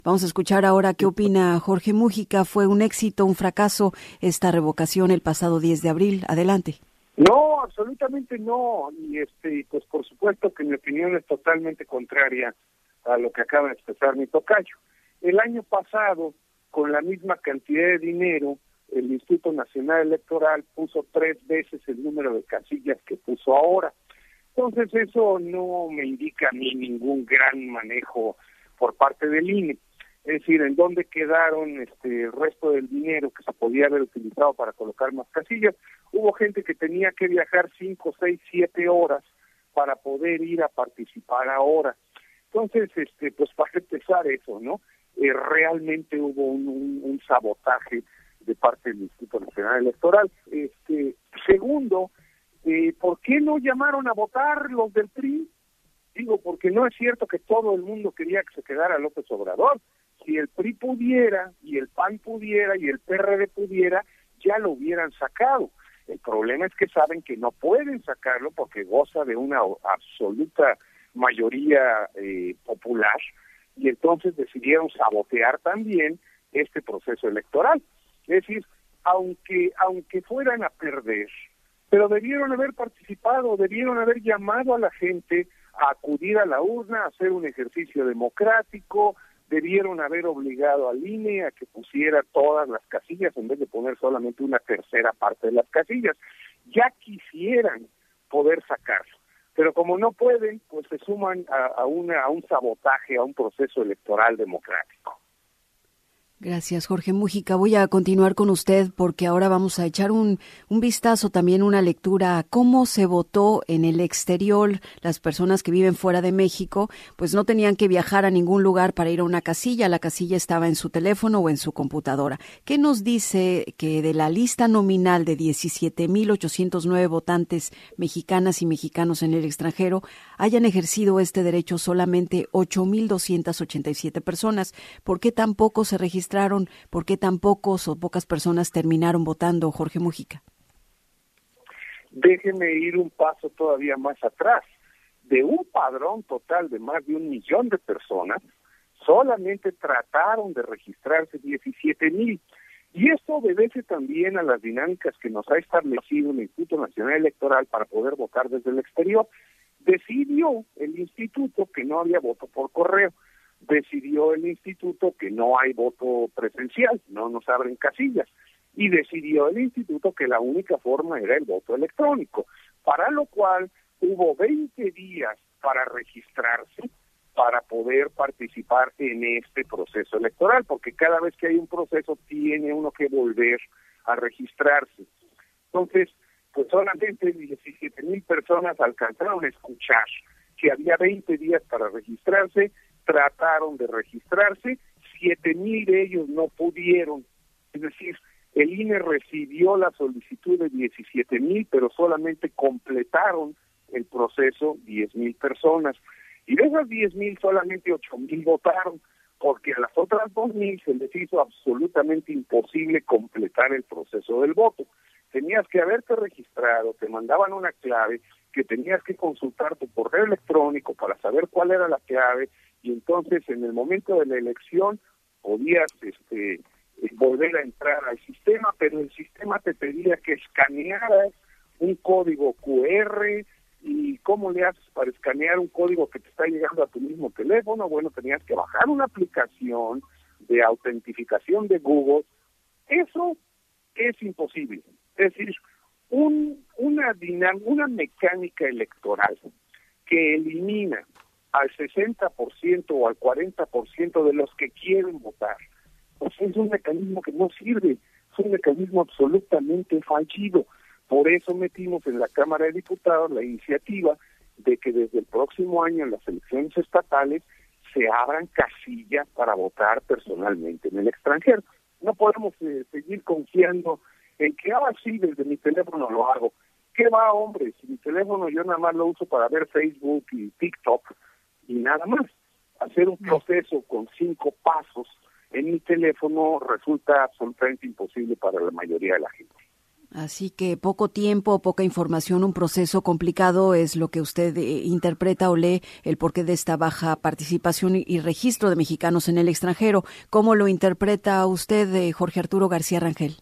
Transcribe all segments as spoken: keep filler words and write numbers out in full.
Vamos a escuchar ahora qué opina Jorge Múgica. ¿Fue un éxito, un fracaso esta revocación el pasado diez de abril? Adelante. No, absolutamente no. Y este, pues por supuesto que mi opinión es totalmente contraria a lo que acaba de expresar mi tocayo. El año pasado, con la misma cantidad de dinero, el Instituto Nacional Electoral puso tres veces el número de casillas que puso ahora. Entonces eso no me indica a mí ningún gran manejo por parte del I N E. Es decir, en dónde quedaron este el resto del dinero que se podía haber utilizado para colocar más casillas. Hubo gente que tenía que viajar cinco, seis, siete horas para poder ir a participar ahora. Entonces, este, pues para empezar eso, ¿no? Eh, realmente hubo un, un, un sabotaje de parte del Instituto Nacional Electoral. Este, segundo, eh, ¿por qué no llamaron a votar los del P R I? Digo, porque no es cierto que todo el mundo quería que se quedara López Obrador. Si el P R I pudiera, y el P A N pudiera, y el P R D pudiera, ya lo hubieran sacado. El problema es que saben que no pueden sacarlo porque goza de una absoluta mayoría eh, popular, y entonces decidieron sabotear también este proceso electoral. Es decir, aunque aunque fueran a perder, pero debieron haber participado, debieron haber llamado a la gente a acudir a la urna, a hacer un ejercicio democrático, debieron haber obligado al I N E a que pusiera todas las casillas en vez de poner solamente una tercera parte de las casillas. Ya quisieran poder sacarlo, pero como no pueden, pues se suman a, a, una, a un sabotaje, a un proceso electoral democrático. Gracias, Jorge Múgica. Voy a continuar con usted porque ahora vamos a echar un, un vistazo, también una lectura a cómo se votó en el exterior. Las personas que viven fuera de México, pues no tenían que viajar a ningún lugar para ir a una casilla. La casilla estaba en su teléfono o en su computadora. ¿Qué nos dice que de la lista nominal de diecisiete mil ochocientos nueve votantes mexicanas y mexicanos en el extranjero, hayan ejercido este derecho solamente ocho mil doscientas ochenta y siete personas? ¿Por qué tan poco se registraron? ¿Por qué tan pocos o pocas personas terminaron votando, Jorge Múgica? Déjeme ir un paso todavía más atrás. De un padrón total de más de un millón de personas, solamente trataron de registrarse diecisiete mil. Y esto obedece también a las dinámicas que nos ha establecido el Instituto Nacional Electoral para poder votar desde el exterior. Decidió el instituto que no había voto por correo. Decidió el instituto que no hay voto presencial, no nos abren casillas, y decidió el instituto que la única forma era el voto electrónico, para lo cual hubo veinte días para registrarse, para poder participar en este proceso electoral, porque cada vez que hay un proceso tiene uno que volver a registrarse. Entonces, pues solamente diecisiete mil personas alcanzaron a escuchar que había veinte días para registrarse, trataron de registrarse, siete mil de ellos no pudieron. Es decir, el I N E recibió la solicitud de diecisiete mil, pero solamente completaron el proceso diez mil personas. Y de esas diez mil, solamente ocho mil votaron, porque a las otras dos mil se les hizo absolutamente imposible completar el proceso del voto. Tenías que haberte registrado, te mandaban una clave, que tenías que consultar tu correo electrónico para saber cuál era la clave, y entonces en el momento de la elección podías este volver a entrar al sistema, pero el sistema te pedía que escanearas un código cu erre. ¿Y cómo le haces para escanear un código que te está llegando a tu mismo teléfono? Bueno, tenías que bajar una aplicación de autentificación de Google. Eso es imposible. Es decir, un, una dinam- una mecánica electoral que elimina al sesenta por ciento o al cuarenta por ciento de los que quieren votar, pues es un mecanismo que no sirve, es un mecanismo absolutamente fallido. Por eso metimos en la Cámara de Diputados la iniciativa de que desde el próximo año en las elecciones estatales se abran casillas para votar personalmente en el extranjero. No podemos eh, seguir confiando en que, ah, sí, desde mi teléfono lo hago. ¿Qué va, hombre? Si mi teléfono yo nada más lo uso para ver Facebook y TikTok y nada más. Hacer un proceso con cinco pasos en mi teléfono resulta absolutamente imposible para la mayoría de la gente. Así que poco tiempo, poca información, un proceso complicado es lo que usted eh, interpreta o lee el porqué de esta baja participación y, y registro de mexicanos en el extranjero. ¿Cómo lo interpreta usted, eh, Jorge Arturo García Rangel?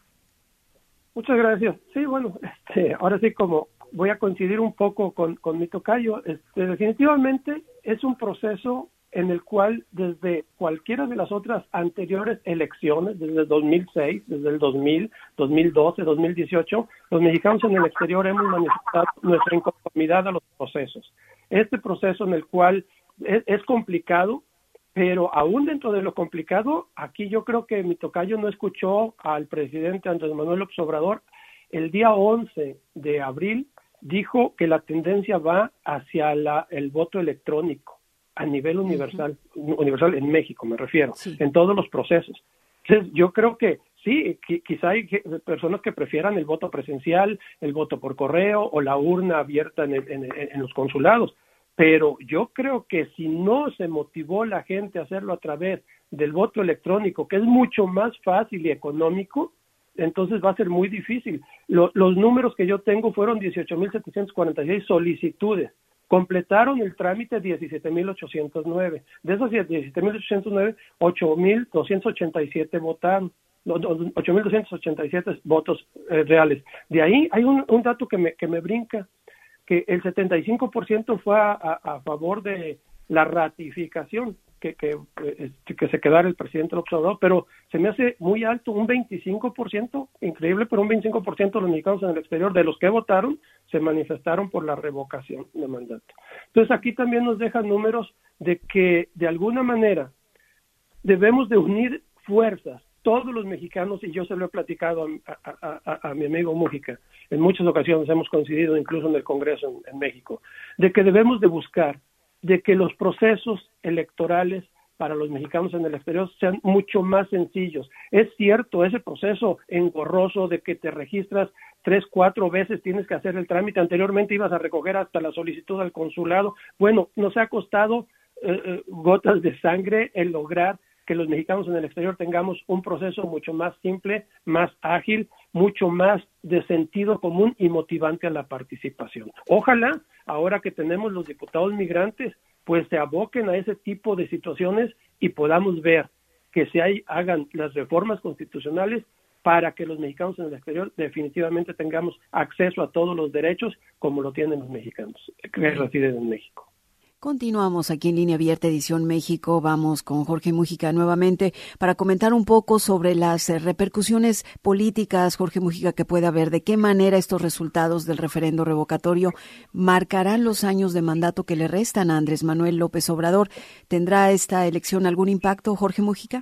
Muchas gracias. Sí, bueno, este, ahora sí como voy a coincidir un poco con, con mi tocayo, este, definitivamente es un proceso en el cual desde cualquiera de las otras anteriores elecciones, desde el dos mil seis, desde el dos mil, dos mil doce, dos mil dieciocho, los mexicanos en el exterior hemos manifestado nuestra inconformidad a los procesos. Este proceso en el cual es, es complicado, pero aún dentro de lo complicado, aquí yo creo que mi tocayo no escuchó al presidente Andrés Manuel López Obrador. El día once de abril dijo que la tendencia va hacia la, el voto electrónico a nivel universal, uh-huh. universal en México me refiero, sí. En todos los procesos. Entonces yo creo que sí, qu- quizá hay personas que prefieran el voto presencial, el voto por correo o la urna abierta en, el, en, en los consulados, pero yo creo que si no se motivó la gente a hacerlo a través del voto electrónico, que es mucho más fácil y económico, entonces va a ser muy difícil. Lo, los números que yo tengo fueron dieciocho mil setecientas cuarenta y seis solicitudes. Completaron el trámite diecisiete mil ochocientos nueve. De esos diecisiete mil ochocientos nueve, ocho mil doscientos ochenta y siete votaron. ocho mil doscientos ochenta y siete votos eh, reales. De ahí hay un, un dato que me, que me brinca, que el setenta y cinco por ciento fue a, a, a favor de la ratificación, que, que, que se quedara el presidente López Obrador, pero se me hace muy alto, un veinticinco por ciento, increíble, pero un veinticinco por ciento de los mexicanos en el exterior, de los que votaron, se manifestaron por la revocación de mandato. Entonces aquí también nos dejan números de que de alguna manera debemos de unir fuerzas, todos los mexicanos, y yo se lo he platicado a, a, a, a mi amigo Mújica, en muchas ocasiones hemos coincidido incluso en el Congreso en, en México, de que debemos de buscar de que los procesos electorales para los mexicanos en el exterior sean mucho más sencillos. Es cierto, ese proceso engorroso de que te registras tres, cuatro veces, tienes que hacer el trámite, anteriormente ibas a recoger hasta la solicitud al consulado. Bueno, nos ha costado eh, eh, gotas de sangre el lograr que los mexicanos en el exterior tengamos un proceso mucho más simple, más ágil, mucho más de sentido común y motivante a la participación. Ojalá, ahora que tenemos los diputados migrantes, pues se aboquen a ese tipo de situaciones y podamos ver que se hay, hagan las reformas constitucionales para que los mexicanos en el exterior definitivamente tengamos acceso a todos los derechos como lo tienen los mexicanos que residen en México. Continuamos aquí en Línea Abierta, Edición México. Vamos con Jorge Mújica nuevamente para comentar un poco sobre las repercusiones políticas, Jorge Mújica, que puede haber. ¿De qué manera estos resultados del referendo revocatorio marcarán los años de mandato que le restan a Andrés Manuel López Obrador? ¿Tendrá esta elección algún impacto, Jorge Mújica?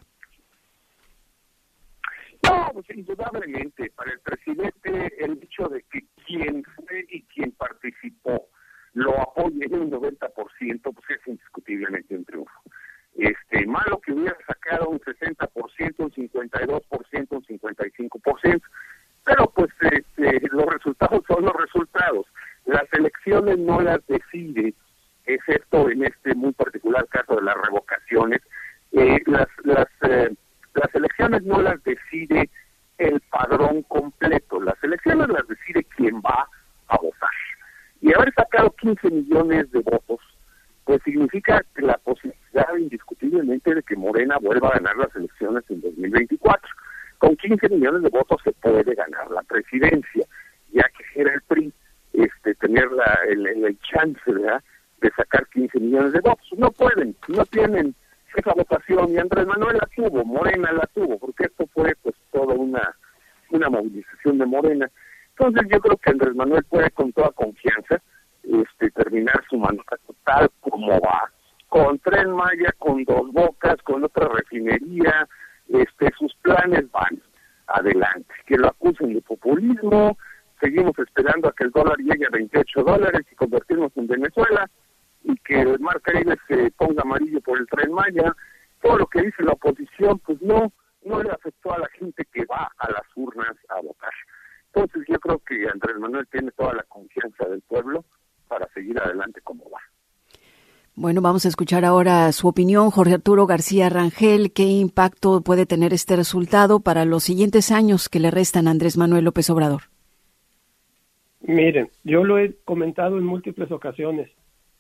No, pues indudablemente. Para el presidente, el hecho de que quien fue y quien participó lo apoye en un noventa por ciento, pues es indiscutiblemente un triunfo. Este, malo que hubiera sacado un sesenta por ciento, un cincuenta y dos por ciento, un cincuenta y cinco por ciento, pero pues este, los resultados son los resultados. Las elecciones no las decide, excepto en este muy particular caso de las revocaciones, eh, las, las, eh, las elecciones no las decide el padrón completo, las elecciones las decide quien va a votar. Y haber sacado quince millones de votos, pues significa que la posibilidad indiscutiblemente de que Morena vuelva a ganar las elecciones en dos mil veinticuatro. Con quince millones de votos se puede ganar la presidencia, ya que era el P R I este, tener la, el, el chance, ¿verdad?, de sacar quince millones de votos. No pueden, no tienen esa votación, y Andrés Manuel la tuvo, Morena la tuvo, porque esto fue pues toda una, una movilización de Morena. Entonces yo creo que Andrés Manuel puede con toda confianza este, terminar su mandato tal como va, con Tren Maya, con Dos Bocas, con otra refinería, este, sus planes van adelante. Que lo acusen de populismo, seguimos esperando a que el dólar llegue a veintiocho dólares y convertirnos en Venezuela, y que el Mar Caribe se ponga amarillo por el Tren Maya. Todo lo que dice la oposición, pues no, no le afectó a la gente que va a las urnas a votar. Entonces yo creo que Andrés Manuel tiene toda la confianza del pueblo para seguir adelante como va. Bueno, vamos a escuchar ahora su opinión, Jorge Arturo García Rangel. ¿Qué impacto puede tener este resultado para los siguientes años que le restan a Andrés Manuel López Obrador? Miren, yo lo he comentado en múltiples ocasiones.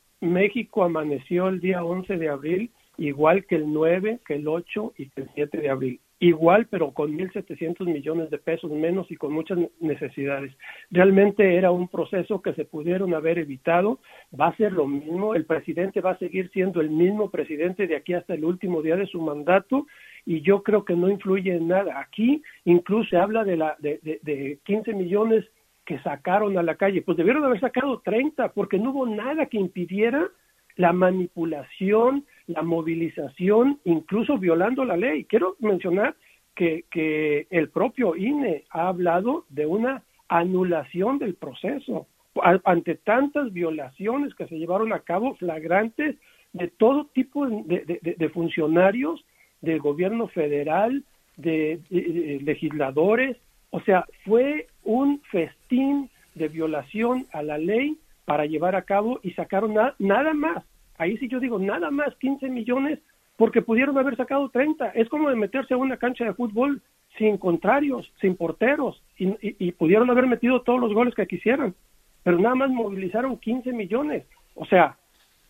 México amaneció el día once de abril igual que el nueve, que el ocho y que el siete de abril. Igual, pero con mil setecientos millones de pesos menos y con muchas necesidades. Realmente era un proceso que se pudieron haber evitado. Va a ser lo mismo, el presidente va a seguir siendo el mismo presidente de aquí hasta el último día de su mandato, y yo creo que no influye en nada. Aquí incluso se habla de, la, de, de, de quince millones que sacaron a la calle. Pues debieron haber sacado treinta, porque no hubo nada que impidiera la manipulación, la movilización, incluso violando la ley. Quiero mencionar que, que el propio I N E ha hablado de una anulación del proceso ante tantas violaciones que se llevaron a cabo, flagrantes, de todo tipo de, de, de funcionarios del gobierno federal, de, de, de legisladores. O sea, fue un festín de violación a la ley para llevar a cabo, y sacaron na- nada más, ahí sí yo digo, nada más quince millones, porque pudieron haber sacado treinta. Es como de meterse a una cancha de fútbol sin contrarios, sin porteros, y, y, y pudieron haber metido todos los goles que quisieran, pero nada más movilizaron quince millones. O sea,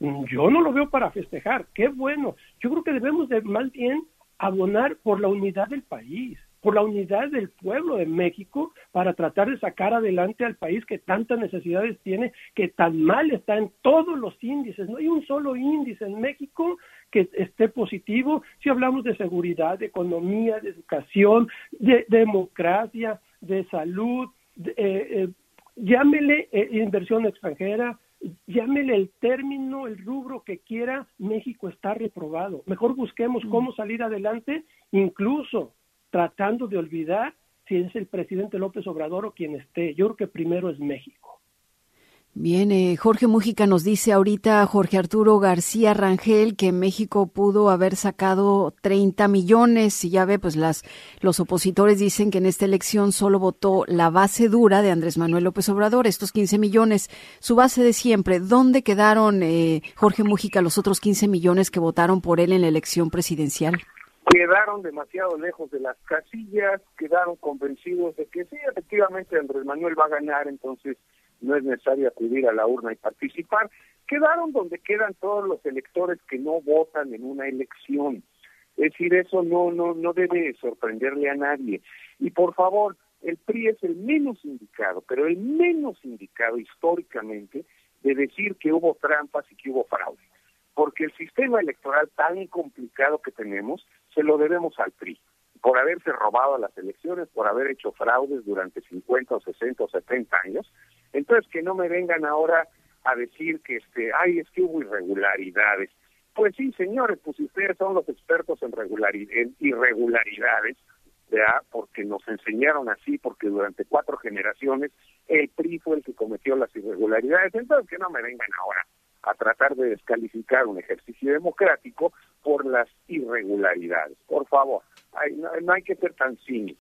yo no lo veo para festejar. Qué bueno. Yo creo que debemos de más bien abonar por la unidad del país, por la unidad del pueblo de México, para tratar de sacar adelante al país que tantas necesidades tiene, que tan mal está en todos los índices. No hay un solo índice en México que esté positivo. Si hablamos de seguridad, de economía, de educación, de, de democracia, de salud, de, eh, eh, llámele eh, inversión extranjera, llámele el término, el rubro que quiera, México está reprobado. Mejor busquemos cómo salir adelante, incluso tratando de olvidar si es el presidente López Obrador o quien esté. Yo creo que primero es México. Bien, eh, Jorge Mújica nos dice ahorita, Jorge Arturo García Rangel, que México pudo haber sacado treinta millones, y ya ve, pues las los opositores dicen que en esta elección solo votó la base dura de Andrés Manuel López Obrador, estos quince millones, su base de siempre. ¿Dónde quedaron, eh, Jorge Mújica, los otros quince millones que votaron por él en la elección presidencial? Quedaron demasiado lejos de las casillas, quedaron convencidos de que sí, efectivamente Andrés Manuel va a ganar, entonces no es necesario acudir a la urna y participar. Quedaron donde quedan todos los electores que no votan en una elección. Es decir, eso no no no debe sorprenderle a nadie. Y por favor, el P R I es el menos indicado, pero el menos indicado históricamente de decir que hubo trampas y que hubo fraude. Porque el sistema electoral tan complicado que tenemos, se lo debemos al P R I, por haberse robado a las elecciones, por haber hecho fraudes durante cincuenta o sesenta o setenta años. Entonces, que no me vengan ahora a decir que, este, ay, es que hubo irregularidades. Pues sí, señores, pues ustedes son los expertos en, regulari- en irregularidades, ¿verdad? Porque nos enseñaron así, porque durante cuatro generaciones el P R I fue el que cometió las irregularidades. Entonces, que no me vengan ahora a tratar de descalificar un ejercicio democrático por las irregularidades. Por favor, hay, no, no hay que ser tan cínicos.